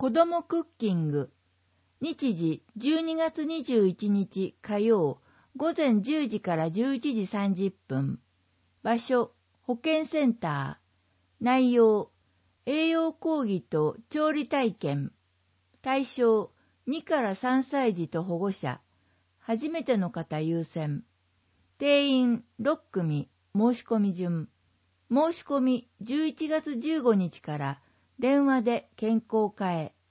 子どもクッキング。日時12月21日火曜午前10時から11時30分。場所保健センター。内容栄養講義と調理体験。対象2から3歳児と保護者。初めての方優先。定員6組。申し込み順。申し込み11月15日から電話で健康課へ。